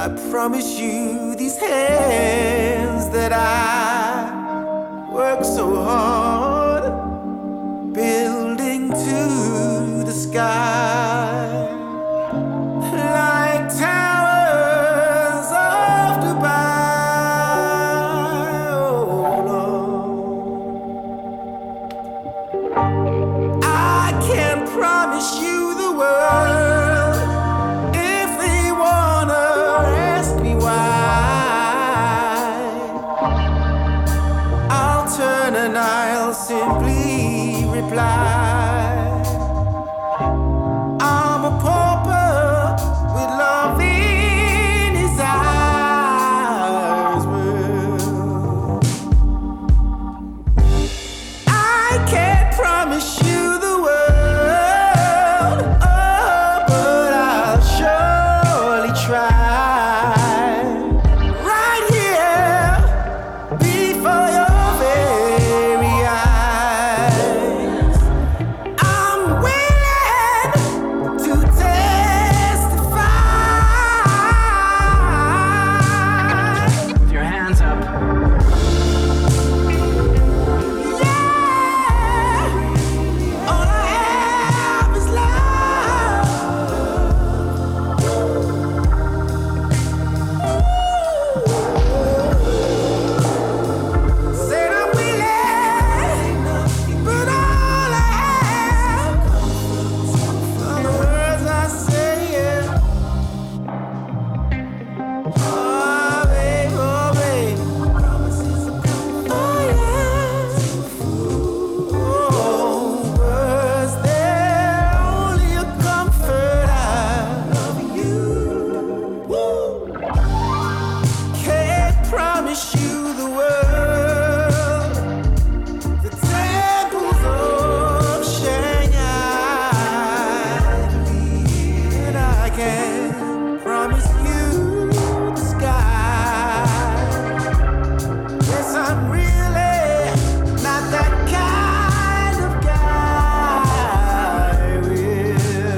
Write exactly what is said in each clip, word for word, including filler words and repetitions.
I promise you these hands that I work so hard building to the sky like towers of Dubai. Oh Lord, I can't promise you the world if they wanna ask me why. I'll turn and I'll simply reply, I'm a pauper with love in his eyes. Well, I can't promise you the world, oh, but I'll surely try. Right here before your very eyes, I'm willing to testify. With your hands up. Yeah, all I have is love. Said I'm willing, but all I have are the words I say. Yeah. Oh, babe, oh, babe. Oh, yeah. Oh, words, they're only a comfort. I love you. Woo. Can't promise you the world, the temples of Shanghai, and I can promise you the sky. Yes, I'm really not that kind of guy. Will.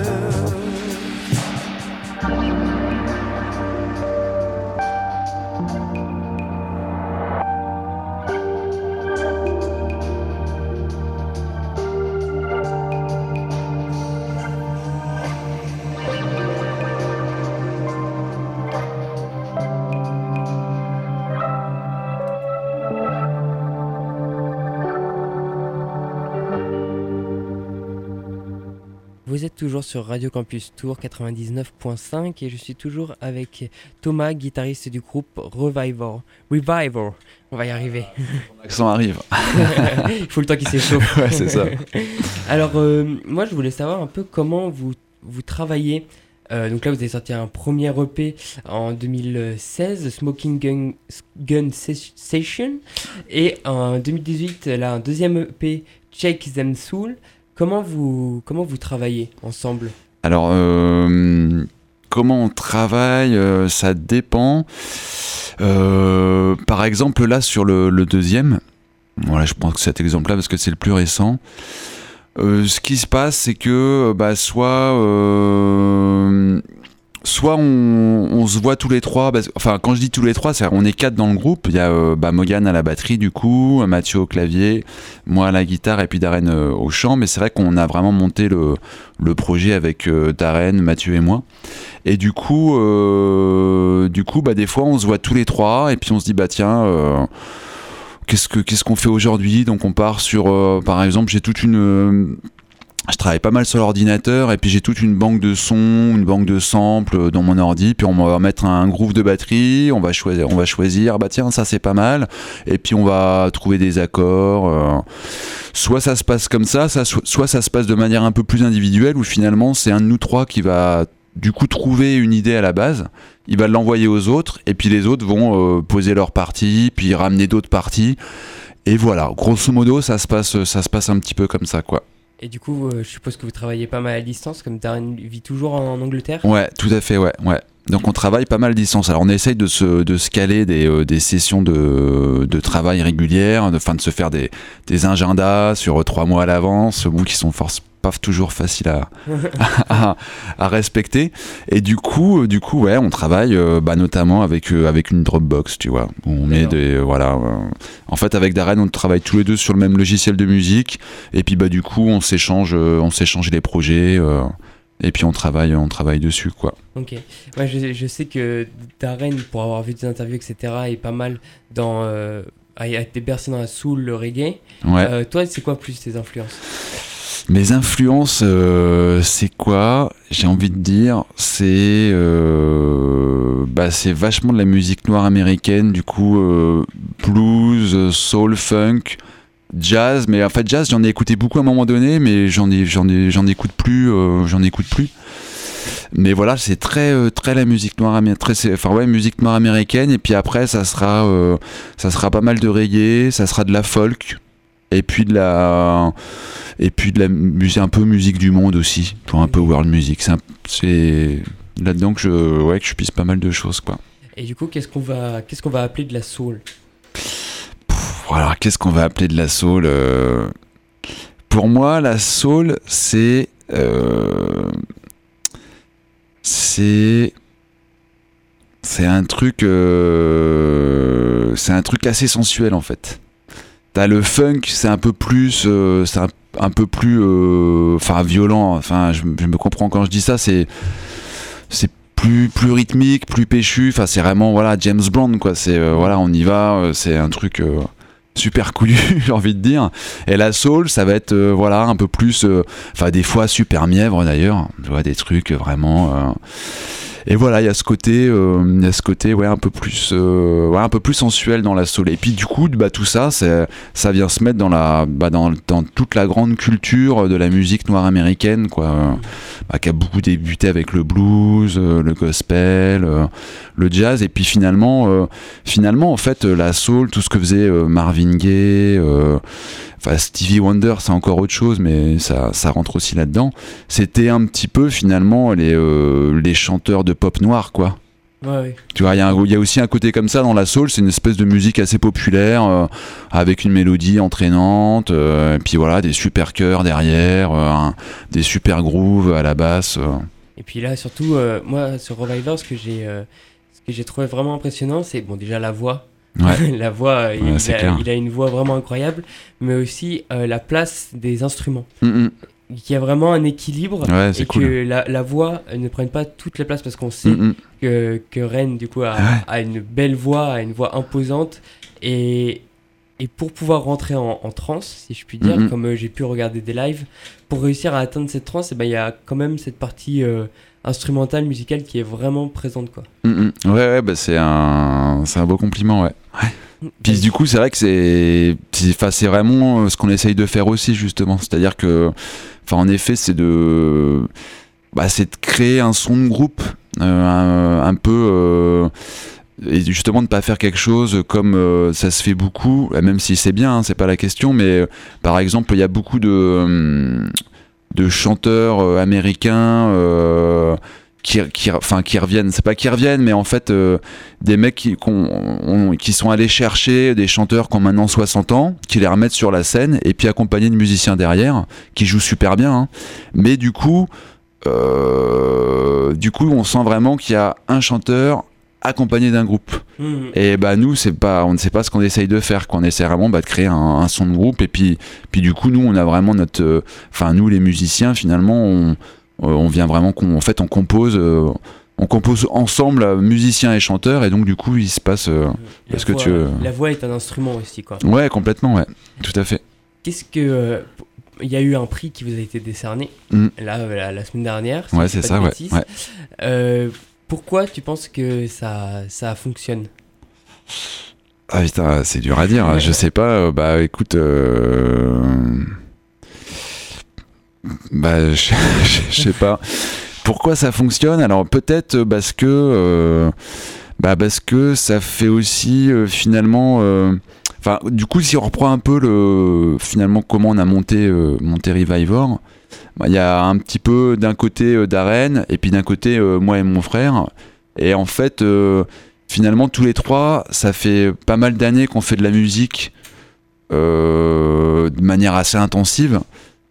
Vous êtes toujours sur Radio Campus Tour quatre-vingt-dix-neuf point cinq et je suis toujours avec Thomas, guitariste du groupe Revival. Revival, on va y arriver. Ton accent arrive. Il faut le temps qu'il s'échauffe. Ouais, c'est ça. Alors, euh, moi, je voulais savoir un peu comment vous, vous travaillez. Euh, donc là, vous avez sorti un premier E P en deux mille seize, Smoking Gun, Gun Session, et en deux mille dix-huit, là, un deuxième E P, Shake Them Soul. Comment vous, comment vous travaillez ensemble ? Alors, euh, comment on travaille, euh, ça dépend. Euh, par exemple, là, sur le, le deuxième, voilà, je prends cet exemple-là parce que c'est le plus récent. Euh, ce qui se passe, c'est que bah, soit, euh, soit on, on se voit tous les trois. Bah, enfin, quand je dis tous les trois, c'est on est quatre dans le groupe. Il y a euh, bah, Morgan à la batterie, du coup, Mathieu au clavier, moi à la guitare et puis Darren euh, au chant. Mais c'est vrai qu'on a vraiment monté le, le projet avec euh, Darren, Mathieu et moi. Et du coup, euh, du coup, bah, des fois, on se voit tous les trois et puis on se dit, bah tiens. Euh, Qu'est-ce, que, qu'est-ce qu'on fait aujourd'hui ? Donc on part sur, euh, par exemple, j'ai toute une... Euh, je travaille pas mal sur l'ordinateur et puis j'ai toute une banque de sons, une banque de samples dans mon ordi, puis on va mettre un groove de batterie, on va choisir, on va choisir bah tiens, ça c'est pas mal, et puis on va trouver des accords. Euh, soit ça se passe comme ça, ça soit ça se passe de manière un peu plus individuelle, où finalement c'est un de nous trois qui va du coup trouver une idée à la base, il va l'envoyer aux autres, et puis les autres vont euh, poser leur partie, puis ramener d'autres parties, et voilà, grosso modo ça se passe, ça se passe un petit peu comme ça, quoi. Et du coup, euh, je suppose que vous travaillez pas mal à distance, comme Darren vit toujours en, en Angleterre ? Ouais, tout à fait, ouais, ouais. Donc on travaille pas mal à distance. Alors on essaye de se, de se caler des, euh, des sessions de, de travail régulières, de, enfin de se faire des, des agendas sur trois mois à l'avance, bon, qui sont force, pas toujours facile à, à, à respecter. Et du coup, du coup, ouais, on travaille euh, bah, notamment avec euh, avec une Dropbox, tu vois. Où on met des euh, voilà. Euh, en fait, avec Darren, on travaille tous les deux sur le même logiciel de musique. Et puis bah du coup, on s'échange, euh, on s'échange les projets. Euh, et puis on travaille, on travaille dessus, quoi. Ok. Ouais, je, je sais que Darren, pour avoir vu des interviews, et cetera, est pas mal dans euh, a été bercé dans la soul, le reggae. Ouais. Euh, toi, c'est quoi plus tes influences? Mes influences, euh, c'est quoi? J'ai envie de dire, c'est euh, bah, c'est vachement de la musique noire américaine, du coup euh, blues, soul, funk, jazz. Mais en fait jazz, j'en ai écouté beaucoup à un moment donné, mais j'en ai j'en ai j'en écoute plus, euh, j'en écoute plus. Mais voilà, c'est très euh, très la musique noire américaine, enfin ouais, musique noire américaine. Et puis après, ça sera euh, ça sera pas mal de reggae, ça sera de la folk. Et puis de la, et puis de la musique, un peu musique du monde aussi, un peu world music. C'est, un, c'est là-dedans que je, ouais, que je pisse pas mal de choses, quoi. Et du coup, qu'est-ce qu'on va, qu'est-ce qu'on va appeler de la soul? Pff, alors, qu'est-ce qu'on va appeler de la soul euh... Pour moi, la soul, c'est, euh... c'est, c'est un truc, euh... c'est un truc assez sensuel en fait. T'as le funk, c'est un peu plus, euh, c'est un, un peu plus, enfin euh, violent. Enfin, je, je me comprends quand je dis ça. C'est, c'est plus, plus rythmique, plus péchu. Enfin, c'est vraiment voilà James Brown quoi. C'est euh, voilà, on y va. Euh, c'est un truc euh, super couillu, j'ai envie de dire. Et la soul, ça va être euh, voilà un peu plus, enfin euh, des fois super mièvre d'ailleurs. Tu vois des trucs vraiment. Euh, Et voilà, il y a ce côté, euh, il y a ce côté, ouais, un peu plus, euh, ouais, un peu plus sensuel dans la soul. Et puis du coup, bah tout ça, c'est, ça vient se mettre dans la, bah, dans, dans toute la grande culture de la musique noire américaine, quoi, euh, bah, qui a beaucoup débuté avec le blues, euh, le gospel, euh, le jazz. Et puis finalement, euh, finalement, en fait, la soul, tout ce que faisait euh, Marvin Gaye. Euh, Enfin, Stevie Wonder, c'est encore autre chose, mais ça, ça rentre aussi là-dedans. C'était un petit peu, finalement, les, euh, les chanteurs de pop noir, quoi. Ouais, ouais. Tu vois, il y, y a aussi un côté comme ça dans la soul, c'est une espèce de musique assez populaire, euh, avec une mélodie entraînante, euh, et puis voilà, des super chœurs derrière, euh, un, des super grooves à la basse. Euh. Et puis là, surtout, euh, moi, sur Reviver, ce que j'ai, euh, ce que j'ai trouvé vraiment impressionnant, c'est, bon, déjà la voix. Ouais. La voix, il, Ouais, il, a, a, il a une voix vraiment incroyable, mais aussi euh, la place des instruments. Mm-hmm. Qu'il y a vraiment un équilibre, ouais, c'est et cool. que la, la voix ne prenne pas toute la place, parce qu'on sait mm-hmm. que, que Ren, du coup, a, ouais. a une belle voix, a une voix imposante, et, et pour pouvoir rentrer en, en transe, si je puis dire, mm-hmm. comme euh, j'ai pu regarder des lives, pour réussir à atteindre cette transe, il ben, y a quand même cette partie euh, instrumentale, musicale qui est vraiment présente, quoi. Mm-hmm. Ouais, ouais, bah c'est un, c'est un beau compliment, ouais. ouais. Puis du coup, c'est vrai que c'est, c'est, c'est vraiment ce qu'on essaye de faire aussi, justement. C'est-à-dire que, enfin, en effet, c'est de, bah, c'est de créer un son de groupe, euh, un, un peu, euh, et justement de pas faire quelque chose comme euh, ça se fait beaucoup, même si c'est bien, hein, c'est pas la question, mais euh, par exemple, il y a beaucoup de, euh, de chanteurs euh, américains. Euh, Qui, qui, enfin, qui reviennent, c'est pas qui reviennent, mais en fait, euh, des mecs qui, on, qui sont allés chercher des chanteurs qui ont maintenant soixante ans, qui les remettent sur la scène, et puis accompagnés de musiciens derrière, qui jouent super bien, hein. Mais du coup, euh, du coup, on sent vraiment qu'il y a un chanteur accompagné d'un groupe. Mmh. Et bah nous, c'est pas, on ne sait pas ce qu'on essaye de faire, qu'on essaie vraiment bah, de créer un, un son de groupe, et puis, puis du coup, nous, on a vraiment notre, enfin, euh, nous, les musiciens, finalement, on on vient vraiment, en fait, on compose, euh, on compose ensemble, musiciens et chanteurs, et donc du coup, il se passe. Euh, parce que voix, tu, euh... la voix est un instrument aussi, quoi. Ouais, complètement, ouais, tout à fait. Qu'est-ce que, il euh, y a eu un prix qui vous a été décerné mm. là la, la semaine dernière. Ouais, c'est ça, ouais. ouais. Euh, pourquoi tu penses que ça, ça fonctionne? Ah putain, c'est dur à dire. Ouais. Je sais pas. Bah, écoute. Euh... Bah, je, je sais pas pourquoi ça fonctionne. Alors peut-être parce que, euh, bah parce que ça fait aussi euh, finalement. Enfin, euh, du coup, si on reprend un peu le finalement comment on a monté euh, monté Revivor, bah, il y a un petit peu d'un côté euh, Darren et puis d'un côté euh, moi et mon frère. Et en fait, euh, finalement tous les trois, ça fait pas mal d'années qu'on fait de la musique euh, de manière assez intensive.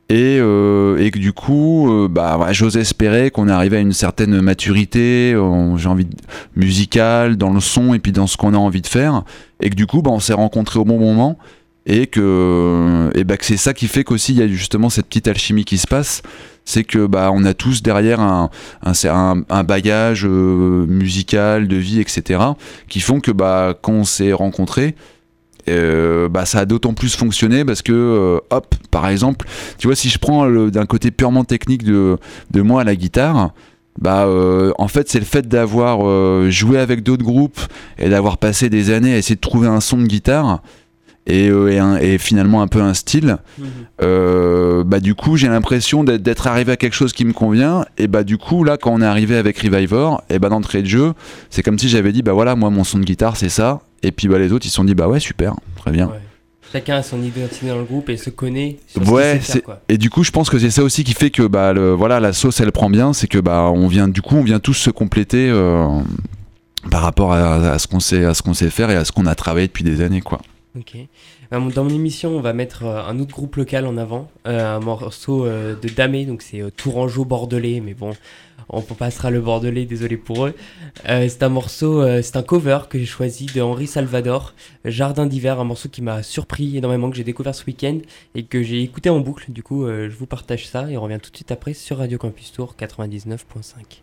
Et, euh, et que du coup, euh, bah, ouais, j'ose espérer qu'on est arrivé à une certaine maturité, euh, j'ai envie de, musicale, dans le son et puis dans ce qu'on a envie de faire. Et que du coup, bah, on s'est rencontrés au bon moment. Et que, et bah, que c'est ça qui fait qu'aussi il y a justement cette petite alchimie qui se passe. C'est que bah, on a tous derrière un, un, un, un bagage euh, musical, de vie, et cetera, qui font que bah, quand on s'est rencontrés, euh, bah, ça a d'autant plus fonctionné parce que, euh, hop, par exemple, tu vois, si je prends le, d'un côté purement technique de, de moi à la guitare, bah, euh, en fait, c'est le fait d'avoir euh, joué avec d'autres groupes et d'avoir passé des années à essayer de trouver un son de guitare. Et, euh, et, un, et finalement un peu un style, mmh. euh, bah du coup j'ai l'impression d'être, d'être arrivé à quelque chose qui me convient. Et bah du coup là quand on est arrivé avec Revivor, et bah d'entrée de jeu c'est comme si j'avais dit bah voilà moi mon son de guitare c'est ça. Et puis bah les autres ils se sont dit bah ouais super, très bien. Ouais. Chacun a son identité dans le groupe et se connaît sur ouais, ce qu'il sait faire, quoi. Et du coup je pense que c'est ça aussi qui fait que bah le, voilà la sauce elle prend bien, c'est que bah on vient du coup on vient tous se compléter euh, par rapport à, à ce qu'on sait à ce qu'on sait faire et à ce qu'on a travaillé depuis des années quoi. Ok. Dans mon émission, on va mettre un autre groupe local en avant, euh, un morceau euh, de Damé, donc c'est euh, Tourangeau bordelais, mais bon, on passera le bordelais, désolé pour eux. Euh, c'est un morceau, euh, c'est un cover que j'ai choisi de Henri Salvador, Jardin d'hiver, un morceau qui m'a surpris énormément, que j'ai découvert ce week-end et que j'ai écouté en boucle. Du coup, euh, je vous partage ça et on revient tout de suite après sur Radio Campus Tour quatre-vingt-dix-neuf virgule cinq.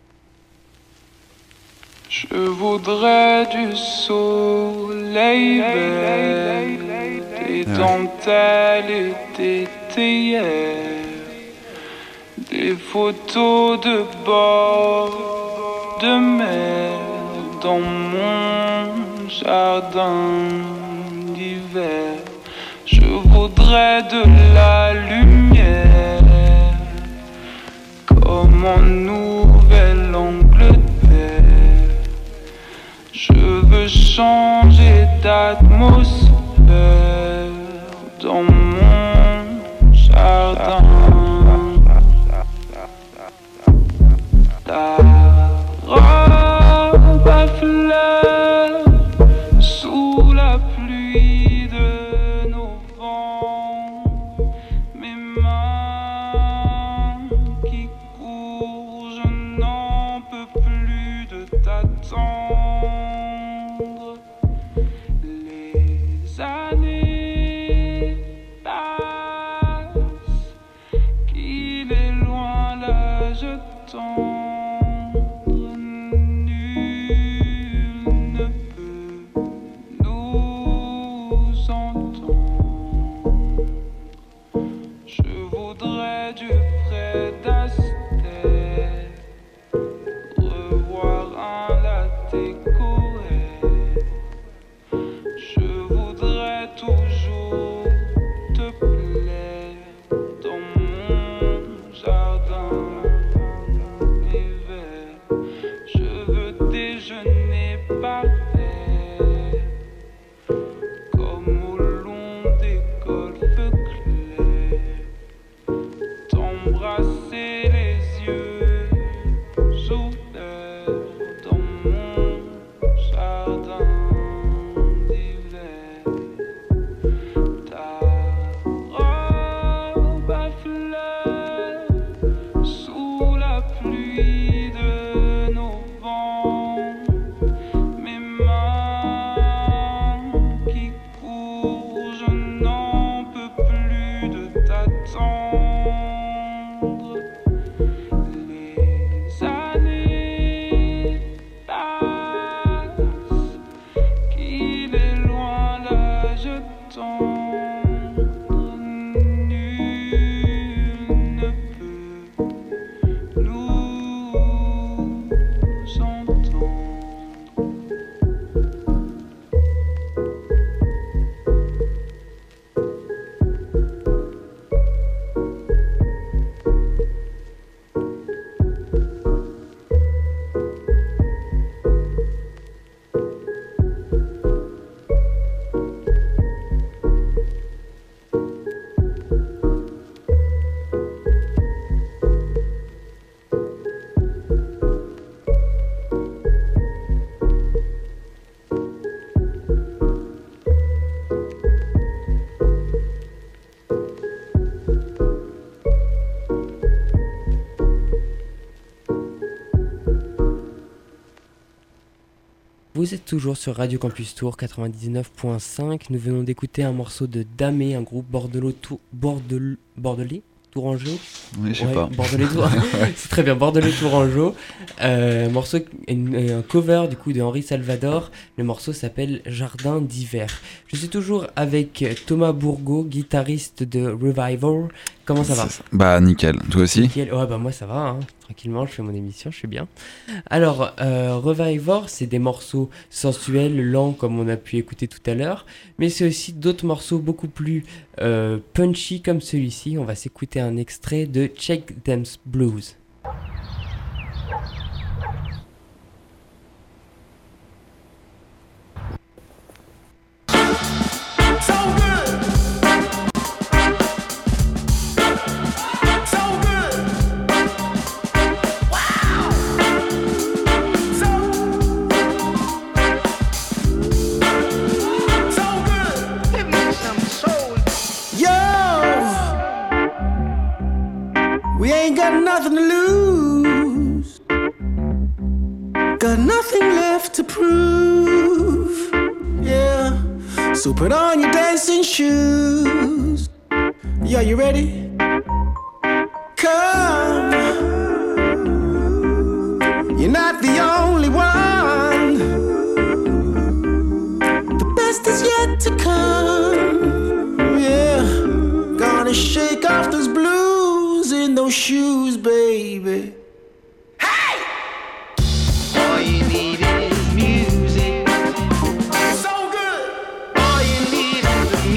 Je voudrais du soleil vert, des dentelles et des théières, des photos de bord de mer dans mon jardin d'hiver. Je voudrais de la lumière comme en Nouvelle-Angleterre. Je veux changer d'atmosphère dans mon jardin. La robe à fleurs sous la pluie de novembre. Mes mains qui courent, je n'en peux plus de t'attendre. Mes Vous êtes toujours sur Radio Campus Tour quatre-vingt-dix-neuf point cinq. Nous venons d'écouter un morceau de Damé, un groupe bordelais, tour, bordel, bordelais Tourangeau. Oui, je sais Ouais, pas. Bordelais Tour. C'est très bien, Bordelais Tourangeau. Euh, un morceau, un, un cover du coup de Henri Salvador. Le morceau s'appelle Jardin d'hiver. Je suis toujours avec Thomas Bourgault, guitariste de Revival. Comment ça va ? Bah nickel, toi aussi ? Nickel. Ouais, bah moi ça va, hein. Tranquillement, je fais mon émission, je suis bien. Alors, euh, Revival, c'est des morceaux sensuels, lents, comme on a pu écouter tout à l'heure, mais c'est aussi d'autres morceaux beaucoup plus euh, punchy comme celui-ci. On va s'écouter un extrait de Check Them's Blues. Nothing to lose, got nothing left to prove, yeah, so put on your dancing shoes, yeah, you ready? Come, you're not the only one, the best is yet to come, yeah, gonna shake off those blues in those shoes, baby. Hey! All you need is music. It's so good. All you need is the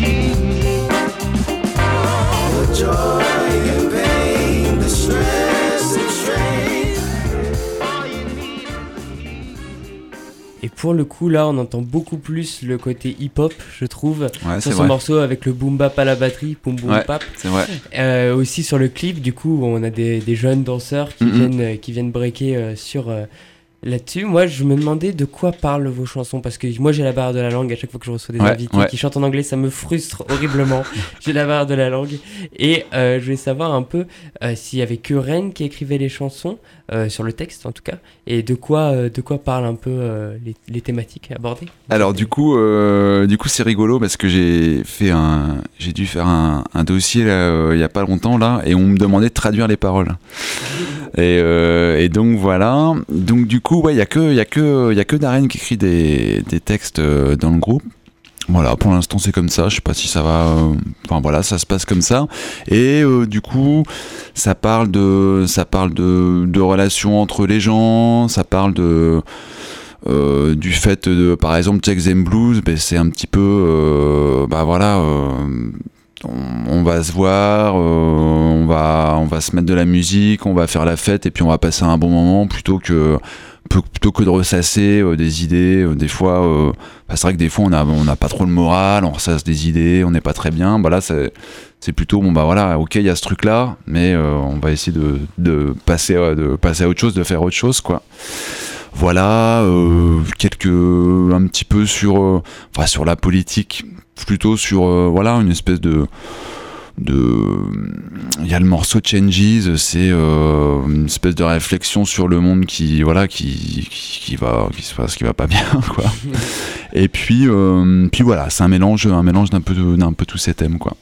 music. Oh, the joy and pain, the stress and strain. All you need is the music. Et pour le coup, là, on entend beaucoup plus le côté hip-hop, je trouve, ouais, sur ce vrai. morceau avec le boom bap à la batterie, boom boom ouais, bap. C'est vrai. Euh, aussi sur le clip, du coup, on a des, des jeunes danseurs qui, mm-hmm. viennent, euh, qui viennent breaker euh, sur euh, là-dessus. Moi, je me demandais de quoi parlent vos chansons, parce que moi, j'ai la barrière de la langue à chaque fois que je reçois des ouais, invités ouais. qui chantent en anglais, ça me frustre horriblement. J'ai la barrière de la langue. Et euh, je voulais savoir un peu euh, s'il y avait que Ren qui écrivait les chansons, euh, sur le texte en tout cas, et de quoi, euh, de quoi parlent un peu euh, les, les thématiques abordées. Alors du coup, euh, du coup c'est rigolo parce que j'ai fait un, j'ai dû faire un, un dossier là, euh, il y a pas longtemps là, et on me demandait de traduire les paroles. Et, euh, et donc voilà. Donc du coup, ouais, il y a que, il y a que, il y a que Darren qui écrit des, des textes euh, dans le groupe. Voilà, pour l'instant c'est comme ça, je sais pas si ça va... Euh... Enfin voilà, ça se passe comme ça. Et euh, du coup, ça parle de, ça parle de, de relations entre les gens, ça parle de... Euh, du fait de, par exemple, Check Them Blues, ben, c'est un petit peu... Euh, bah voilà... Euh, on, on va se voir, euh, on, va, on va se mettre de la musique, on va faire la fête et puis on va passer un bon moment plutôt que... plutôt que de ressasser euh, des idées, euh, des fois, euh, bah, c'est vrai que des fois on a, on a pas trop le moral, on ressasse des idées, on n'est pas très bien, bah là c'est, c'est plutôt, bon bah voilà, ok il y a ce truc là, mais euh, on va essayer de, de, passer, euh, de passer à autre chose, de faire autre chose quoi. Voilà, euh, quelques, un petit peu sur, euh, enfin sur la politique, plutôt sur, euh, voilà, une espèce de... de il y a le morceau Changes, c'est euh, une espèce de réflexion sur le monde qui voilà qui qui, qui va qui se passe qui va pas bien quoi. Et puis euh, puis voilà, c'est un mélange un mélange d'un peu d'un peu tous ces thèmes quoi.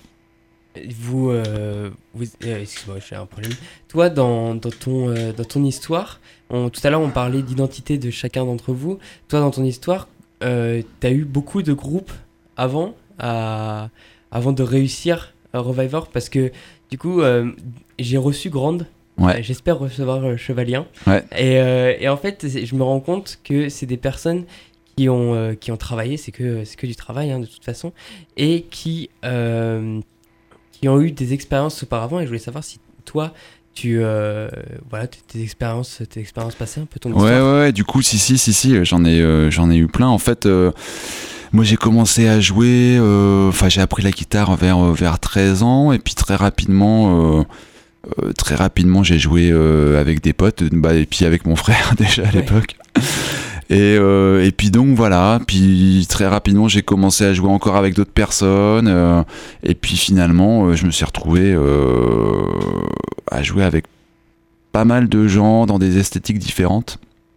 Vous, euh, vous euh, excuse-moi, j'ai un problème. Toi, dans, dans ton euh, dans ton histoire, on, tout à l'heure on parlait d'identité de chacun d'entre vous. Toi, dans ton histoire, euh, t'as eu beaucoup de groupes avant à avant de réussir Revival, parce que du coup euh, j'ai reçu Grande, ouais. euh, j'espère recevoir euh, Chevalien, ouais. et, euh, et en fait je me rends compte que c'est des personnes qui ont, euh, qui ont travaillé, c'est que, c'est que du travail hein, de toute façon, et qui, euh, qui ont eu des expériences auparavant, et je voulais savoir si toi tu euh, voilà tes expériences tes expériences passées un peu ton histoire. Ouais ouais, ouais du coup si si si si j'en ai euh, j'en ai eu plein en fait. euh... Moi j'ai commencé à jouer, enfin euh, j'ai appris la guitare vers, vers treize ans et puis très rapidement, euh, euh, très rapidement j'ai joué euh, avec des potes, bah, et puis avec mon frère déjà à l'époque. Ouais. Et, euh, et puis donc voilà, puis très rapidement j'ai commencé à jouer encore avec d'autres personnes euh, et puis finalement euh, je me suis retrouvé euh, à jouer avec pas mal de gens dans des esthétiques différentes.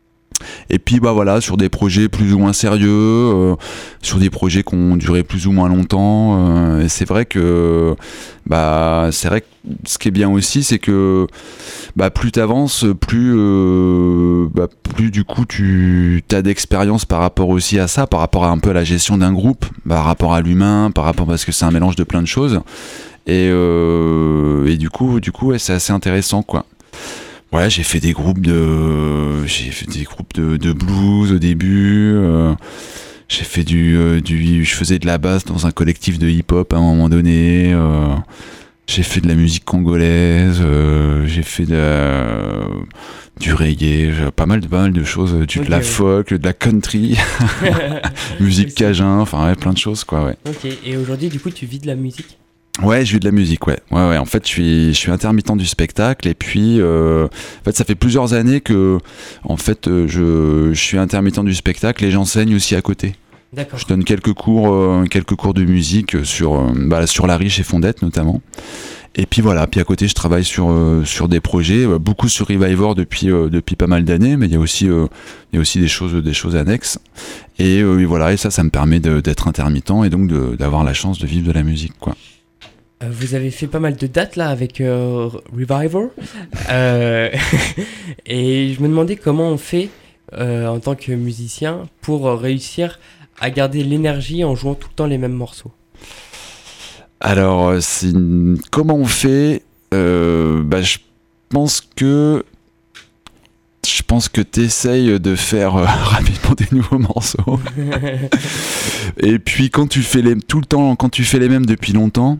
Et puis bah voilà, sur des projets plus ou moins sérieux, euh, sur des projets qui ont duré plus ou moins longtemps. Euh, et c'est vrai que bah c'est vrai que ce qui est bien aussi, c'est que bah plus t'avances, plus euh, bah plus du coup tu as d'expérience par rapport aussi à ça, par rapport à un peu à la gestion d'un groupe, par rapport à l'humain, par rapport parce que c'est un mélange de plein de choses. Et euh, et du coup du coup ouais, c'est assez intéressant quoi. Ouais, j'ai fait des groupes de, j'ai fait des groupes de, de blues au début. Euh, j'ai fait du, euh, du, je faisais de la basse dans un collectif de hip-hop à un moment donné. Euh, j'ai fait de la musique congolaise. Euh, j'ai fait de la, du reggae, pas mal de pas mal de choses, du, okay, de la ouais. folk, de la country, musique cajun, enfin ouais, plein de choses quoi. Ouais. Ok. Et aujourd'hui, du coup, tu vis de la musique? Ouais, je vis de la musique, ouais. Ouais, ouais. En fait, je suis, je suis intermittent du spectacle et puis, euh, en fait, ça fait plusieurs années que, en fait, je, je suis intermittent du spectacle et j'enseigne aussi à côté. D'accord. Je donne quelques cours, euh, quelques cours de musique sur, euh, bah, sur la Riche et Fondette notamment. Et puis voilà. Puis à côté, je travaille sur, euh, sur des projets, euh, beaucoup sur Reviver depuis, euh, depuis pas mal d'années, mais il y a aussi, euh, il y a aussi des choses, des choses annexes. Et, euh, et voilà. Et ça, ça me permet de, d'être intermittent et donc de, d'avoir la chance de vivre de la musique, quoi. Vous avez fait pas mal de dates là avec euh, Reviver euh, et je me demandais comment on fait euh, en tant que musicien pour réussir à garder l'énergie en jouant tout le temps les mêmes morceaux. Alors, c'est... comment on fait euh, bah, je pense que je pense que t'essayes de faire euh, rapidement des nouveaux morceaux. Et puis quand tu fais les tout le temps, quand tu fais les mêmes depuis longtemps.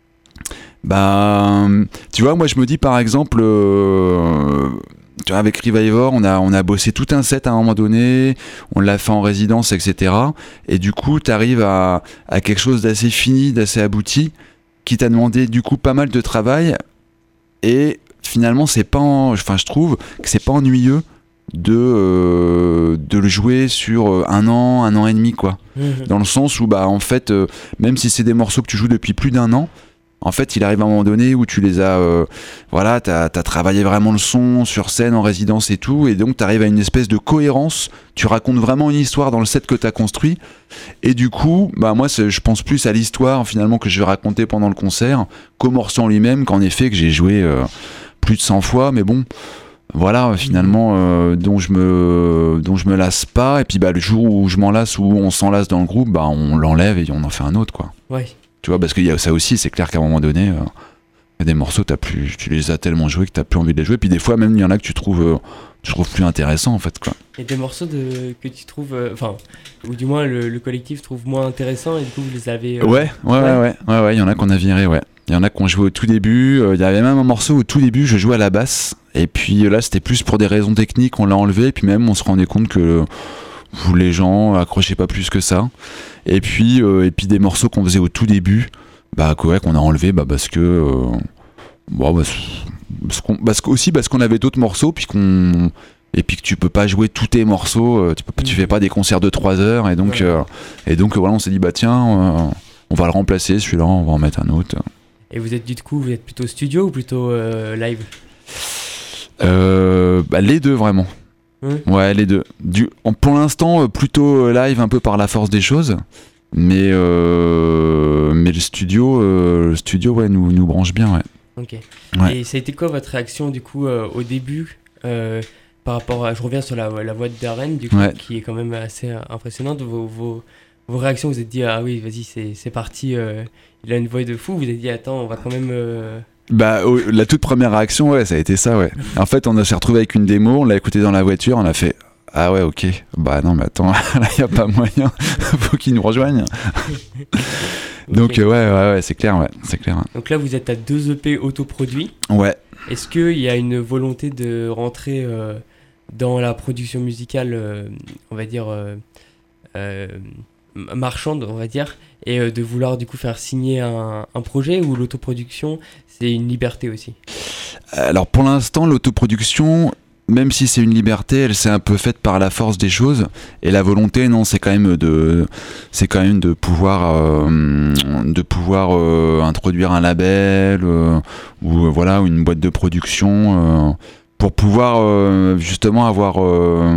Bah, tu vois, moi je me dis par exemple, euh, tu vois, avec Reviver, on a, on a bossé tout un set à un moment donné, on l'a fait en résidence, et cetera. Et du coup, tu arrives à, à quelque chose d'assez fini, d'assez abouti, qui t'a demandé du coup pas mal de travail. Et finalement, c'est pas, en, enfin, je trouve que c'est pas ennuyeux de, euh, de le jouer sur un an, un an et demi, quoi. Mmh. Dans le sens où, bah, en fait, euh, même si c'est des morceaux que tu joues depuis plus d'un an, en fait, il arrive à un moment donné où tu les as, euh, voilà, t'as, t'as travaillé vraiment le son sur scène, en résidence et tout, et donc t'arrives à une espèce de cohérence. Tu racontes vraiment une histoire dans le set que t'as construit, et du coup, bah moi, c'est, je pense plus à l'histoire finalement que je vais raconter pendant le concert qu'au morceau en lui-même, qu'en effet que j'ai joué euh, plus de cent fois, mais bon. Voilà, finalement, euh, dont je me, dont je me lasse pas, et puis bah le jour où je m'en lasse, où on s'en lasse dans le groupe, bah on l'enlève et on en fait un autre, quoi. Ouais. Tu vois, parce qu'il y a ça aussi, c'est clair qu'à un moment donné, euh, il y a des morceaux, t'as plus, tu les as tellement joués que t'as plus envie de les jouer. Puis des fois, même, il y en a que tu trouves, euh, tu trouves plus intéressants, en fait, quoi. Il y a des morceaux de, que tu trouves, enfin, euh, ou du moins le, le collectif trouve moins intéressants et du coup, vous les avez... Euh... Ouais, ouais, ouais, ouais, ouais, ouais, ouais, il y en a qu'on a viré, ouais. Il y en a qu'on jouait au tout début. Il euh, y avait même un morceau au tout début, je jouais à la basse. Et puis là, c'était plus pour des raisons techniques, on l'a enlevé. Et puis même, on se rendait compte que euh, les gens accrochaient pas plus que ça. Et puis, euh, et puis des morceaux qu'on faisait au tout début, bah ouais, qu'on a enlevé, bah parce que, euh, bon, bah, parce qu'on, parce aussi parce qu'on avait d'autres morceaux, puis qu'on, et puis que tu peux pas jouer tous tes morceaux, tu, peux, mmh. tu fais pas des concerts de trois heures, et donc, ouais. euh, et donc voilà, on s'est dit bah tiens, euh, on va le remplacer celui-là, on va en mettre un autre. Et vous êtes du coup, vous êtes plutôt studio ou plutôt euh, live? euh, bah, les deux vraiment. Mmh. Ouais, les deux. Du, pour l'instant, plutôt live, un peu par la force des choses. Mais, euh, mais le studio, euh, le studio ouais, nous, nous branche bien. Ouais. Ok. Ouais. Et ça a été quoi votre réaction du coup euh, au début euh, par rapport à. Je reviens sur la, la voix de Darren, du coup, ouais. qui est quand même assez impressionnante. Vos, vos, vos réactions, vous vous êtes dit, ah oui, vas-y, c'est, c'est parti, euh, il a une voix de fou. Vous vous êtes dit, attends, on va quand même. Euh... Bah, oh, la toute première réaction, ouais, ça a été ça, ouais. En fait, on s'est retrouvé avec une démo, on l'a écouté dans la voiture, on a fait. Ah ouais, ok. Bah non, mais attends, là, il n'y a pas moyen. Faut qu'ils nous rejoignent. Donc, okay. euh, ouais, ouais, ouais, c'est clair, ouais, c'est clair. Donc là, vous êtes à deux E P autoproduits. Ouais. Est-ce qu'il y a une volonté de rentrer euh, dans la production musicale, euh, on va dire, euh, euh, marchande, on va dire, et euh, de vouloir du coup faire signer un, un projet, ou l'autoproduction, c'est une liberté aussi? Alors, pour l'instant, l'autoproduction... Même si c'est une liberté, elle s'est un peu faite par la force des choses, et la volonté, non, c'est quand même de, c'est quand même de pouvoir, euh, de pouvoir euh, introduire un label euh, ou euh, voilà, une boîte de production euh, pour pouvoir euh, justement avoir, euh,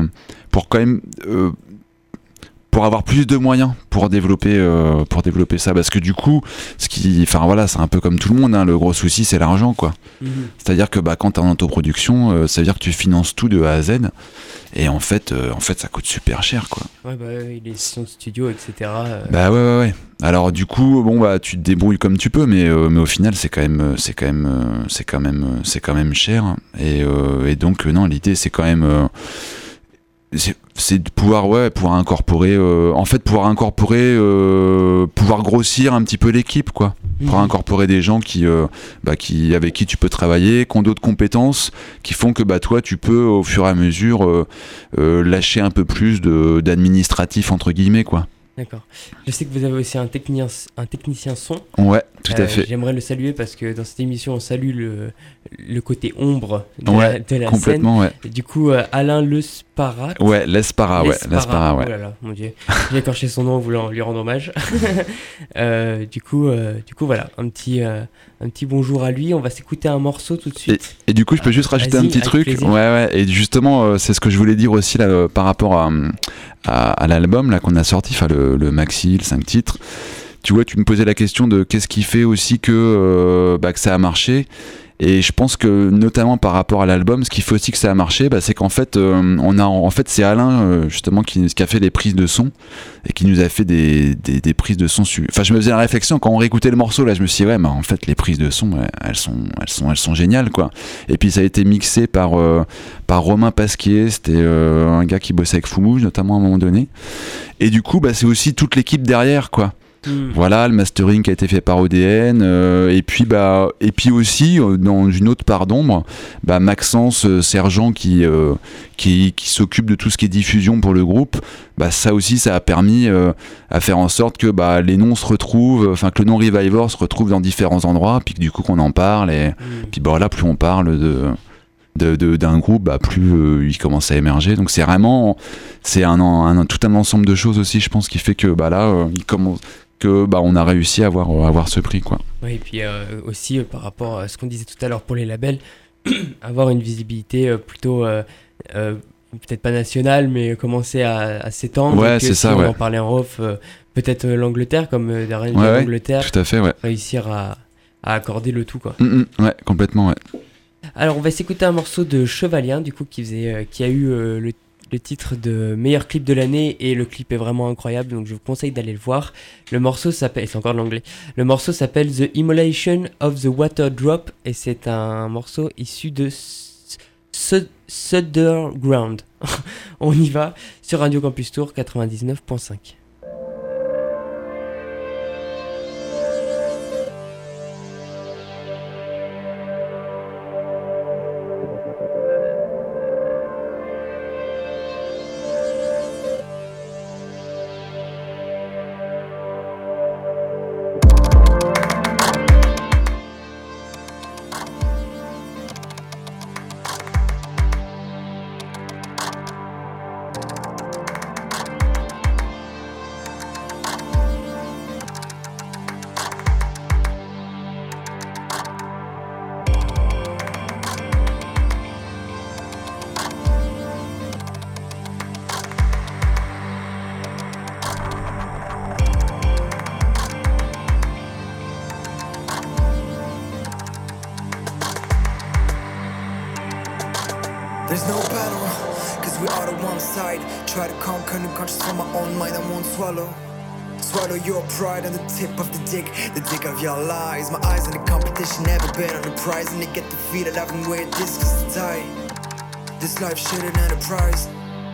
pour quand même euh, pour avoir plus de moyens pour développer euh, pour développer ça, parce que du coup ce qui enfin voilà, c'est un peu comme tout le monde, hein, le gros souci c'est l'argent, quoi. Mmh. C'est-à-dire que bah quand t'es en autoproduction, euh, ça veut dire que tu finances tout de A à Z, et en fait euh, en fait ça coûte super cher, quoi. Ouais, bah les sessions de studio, etc. euh... bah ouais ouais ouais alors du coup bon bah tu te débrouilles comme tu peux, mais euh, mais au final c'est quand même c'est quand même euh, c'est quand même c'est quand même cher, et euh, et donc euh, non, l'idée c'est quand même euh, c'est, c'est de pouvoir ouais pouvoir incorporer euh, en fait pouvoir incorporer euh, pouvoir grossir un petit peu l'équipe, quoi. Mmh. Pouvoir incorporer des gens qui euh, bah qui avec qui tu peux travailler, qui ont d'autres compétences, qui font que bah toi tu peux au fur et à mesure euh, euh, lâcher un peu plus de d'administratif entre guillemets, quoi. D'accord. Je sais que vous avez aussi un technicien, un technicien son. Ouais, tout à euh, fait. J'aimerais le saluer parce que dans cette émission, on salue le, le côté ombre de ouais, la, de la complètement, scène. Ouais. Du coup, euh, Alain Lespara. Ouais, Lespara, ouais. Lespara, ouais. Oh là là, mon Dieu. J'ai écorché son nom en voulant lui rendre hommage. euh, du coup, euh, du coup, voilà, un petit, euh, un petit bonjour à lui. On va s'écouter un morceau tout de suite. Et, et du coup, je peux juste rajouter Vas-y, un petit truc. Plaisir. Ouais, ouais. Et justement, euh, c'est ce que je voulais dire aussi là, euh, par rapport à, à, à l'album là qu'on a sorti, enfin le, le maxi, le cinq titres. Tu vois, tu me posais la question de qu'est-ce qui fait aussi que, euh, bah, que ça a marché. Et je pense que notamment par rapport à l'album, ce qui fait aussi que ça a marché, bah, c'est qu'en fait, euh, on a, en fait, c'est Alain euh, justement qui, qui a fait les prises de son et qui nous a fait des, des, des prises de son. Su- enfin, je me faisais la réflexion quand on réécoutait le morceau là, je me suis dit ouais, bah, en fait, les prises de son, ouais, elles sont, elles sont, elles sont géniales, quoi. Et puis ça a été mixé par euh, par Romain Pasquier, c'était euh, un gars qui bossait avec Foumouche notamment à un moment donné. Et du coup, bah, c'est aussi toute l'équipe derrière, quoi. Mmh. Voilà, le mastering qui a été fait par O D N, euh, et puis bah et puis aussi euh, dans une autre part d'ombre, bah Maxence euh, Sergent qui euh, qui qui s'occupe de tout ce qui est diffusion pour le groupe. Bah ça aussi, ça a permis euh, à faire en sorte que bah les noms se retrouvent, enfin que le nom Revivor se retrouve dans différents endroits, puis que du coup qu'on en parle, et mmh. puis bah là plus on parle de De, de, d'un groupe, bah, plus euh, il commence à émerger. Donc c'est vraiment c'est un, un, un, tout un ensemble de choses aussi, je pense, qui fait que bah, là, euh, il commence, que, bah, on a réussi à avoir, à avoir ce prix, quoi. Oui, et puis euh, aussi euh, par rapport à ce qu'on disait tout à l'heure pour les labels, avoir une visibilité euh, plutôt, euh, euh, peut-être pas nationale, mais commencer à, à s'étendre. Ouais, donc, c'est euh, ça, si ouais. on en parlait en off, euh, peut-être euh, l'Angleterre, comme euh, la reine ouais, de l'Angleterre, ouais, tout à fait, ouais. réussir à, à accorder le tout, quoi. Mmh, ouais, complètement, ouais. Alors on va s'écouter un morceau de Chevalien du coup qui faisait euh, qui a eu euh, le, le titre de meilleur clip de l'année, et le clip est vraiment incroyable, donc je vous conseille d'aller le voir. Le morceau s'appelle, c'est encore de l'anglais. Le morceau s'appelle The Immolation of the Water Drop, et c'est un morceau issu de Sutherground. On y va sur Radio Campus Tour quatre-vingt-dix-neuf point cinq. There's no battle, cause we are the one side. Try to conquer new conscious from my own mind, I won't swallow. Swallow your pride on the tip of the dick, the dick of your lies. My eyes on the competition, never been on the prize. And they get defeated, I've been weird, this is the tie. This life shit an enterprise.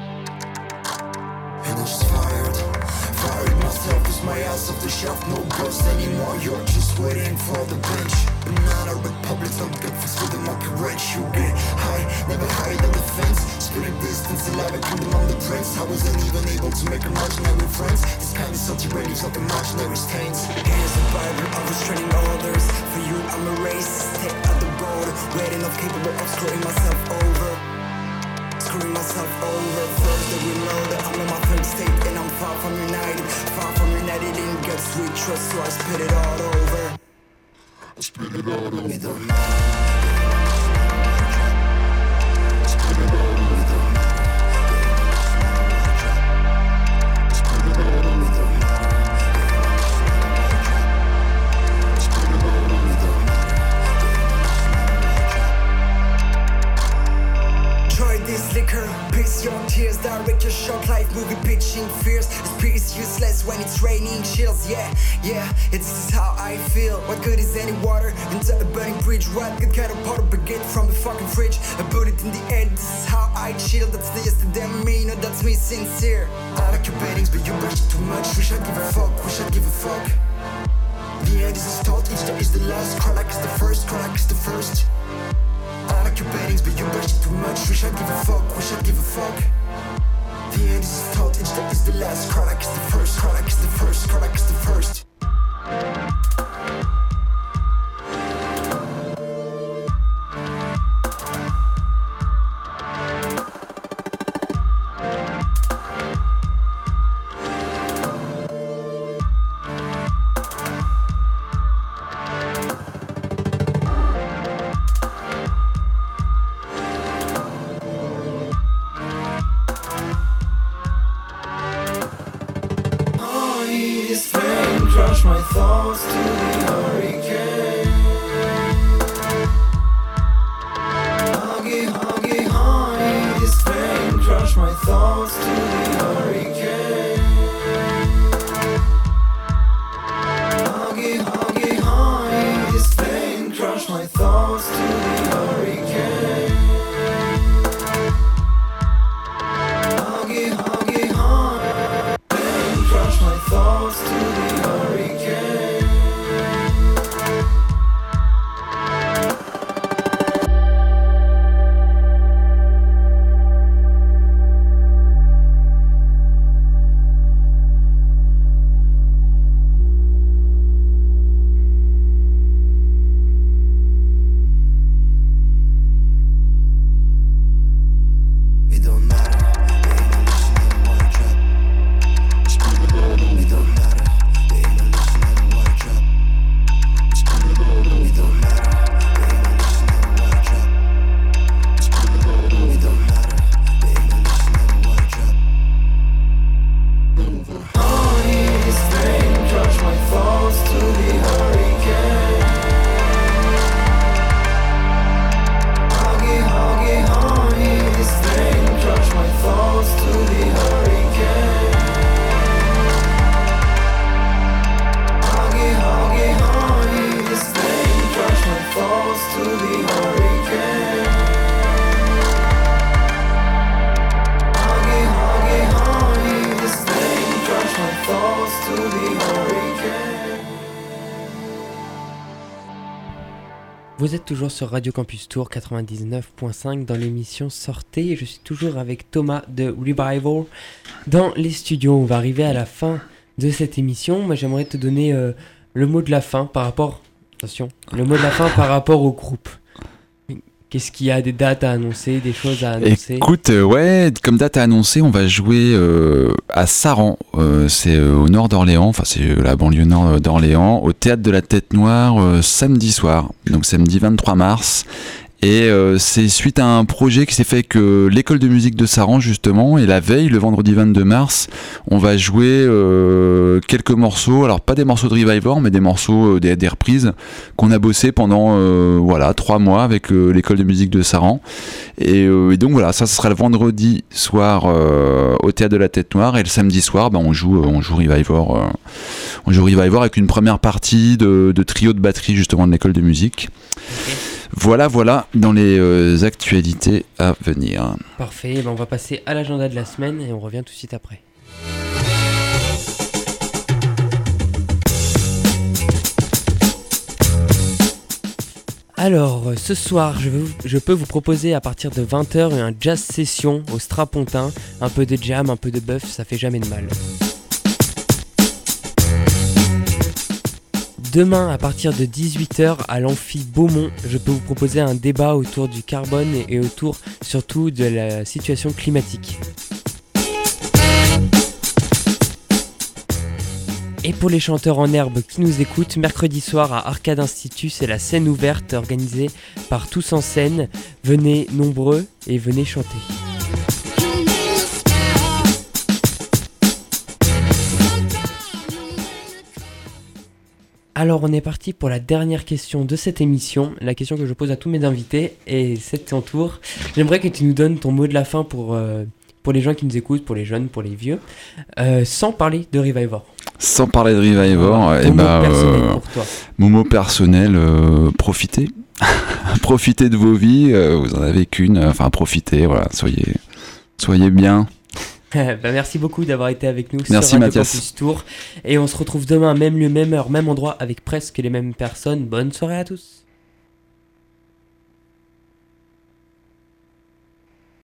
And I'm just fired, fired myself, is my ass off the shelf. No ghost anymore, you're just waiting for the bench. Banana republics, I'm good for with the monkey wrench. You get high, never hide on the fence. Splitting distance, alive, I kingdom on the prince. I wasn't even able to make imaginary friends. This kind of salty brain leaves like imaginary stains. Here's the Bible of restraining orders. For you, I'm a racist, take out the border. Waiting, not capable of screwing myself over. Screwing myself over. First that we know that I'm in my third state, and I'm far from united. Far from united in God's sweet trust, so I spit it all over. I spit it all over. It don't matter. Spit it all over. It don't matter. beer is useless when it's raining. Chills, yeah, yeah, yeah, this is how I feel. What good is any water into a burning bridge? What good kind of powder baguette from the fucking fridge? A bullet in the air, this is how I chill. That's the yesterday me, no, that's me sincere. I like your paintings, but you brush too much. Wish I'd give a fuck, wish I'd give a fuck. The end is a start, each day is the last. Cry like it's the first, cry like it's the first. I like your paintings, but you brush too much. Wish I'd give a fuck, wish I'd give a fuck. The end is a start, each day is the last. Cry like it's the first, cry like it's the first, cry like it's the first. My thoughts to the hurricane. Huggy, huggy, honey, this pain crushed my thoughts to the hurricane. Huggy, huggy, honey, this pain crushed my thoughts to the hurricane. Huggy, huggy, honey, pain crushed my thoughts to the Vous êtes toujours sur Radio Campus Tour quatre-vingt-dix-neuf point cinq dans l'émission Sortez et je suis toujours avec Thomas de Revival dans les studios. On va arriver à la fin de cette émission. Moi j'aimerais te donner euh, le mot de la fin par rapport... Attention, le mot de la fin par rapport au groupe. Qu'est-ce qu'il y a, des dates à annoncer, des choses à annoncer? Écoute, euh, ouais, comme date à annoncer, on va jouer euh, à Saran, euh, c'est euh, au nord d'Orléans, enfin c'est euh, la banlieue nord d'Orléans, au Théâtre de la Tête Noire, euh, samedi soir, donc samedi vingt-trois mars. Et euh, c'est suite à un projet qui s'est fait avec euh, l'école de musique de Saran justement, et la veille, le vendredi vingt-deux mars, on va jouer euh, quelques morceaux, alors pas des morceaux de Revival, mais des morceaux, euh, des, des reprises qu'on a bossé pendant euh, voilà, trois mois avec euh, l'école de musique de Saran. Et, euh, et donc voilà, ça ce sera le vendredi soir euh, au Théâtre de la Tête Noire, et le samedi soir, bah, on joue, on joue Revival, euh, on joue Revival avec une première partie de, de trio de batterie justement de l'école de musique. Okay. Voilà, voilà, dans les euh, actualités à venir. Parfait, ben on va passer à l'agenda de la semaine et on revient tout de suite après. Alors, ce soir, je, veux, je peux vous proposer à partir de vingt heures un jazz session au Strapontin. Un peu de jam, un peu de bœuf, ça fait jamais de mal. Demain, à partir de dix-huit heures, à l'Amphi Beaumont, je peux vous proposer un débat autour du carbone et autour surtout de la situation climatique. Et pour les chanteurs en herbe qui nous écoutent, mercredi soir à Arcade Institut, c'est la scène ouverte organisée par Tous en Scène. Venez nombreux et venez chanter. Alors on est parti pour la dernière question de cette émission, la question que je pose à tous mes invités, et c'est ton tour. J'aimerais que tu nous donnes ton mot de la fin pour, euh, pour les gens qui nous écoutent, pour les jeunes, pour les vieux, euh, sans parler de Revivor. Sans parler de Revivor, Ah, et ton bah, mot personnel euh, pour toi. mon mot personnel, euh, profitez. Profitez de vos vies, euh, vous en avez qu'une, enfin profitez, voilà, soyez, soyez bien. bah, merci beaucoup d'avoir été avec nous Merci, sur Radio Mathias. Campus Tour. Et on se retrouve demain, même lieu, même heure, même endroit, avec presque les mêmes personnes. Bonne soirée à tous.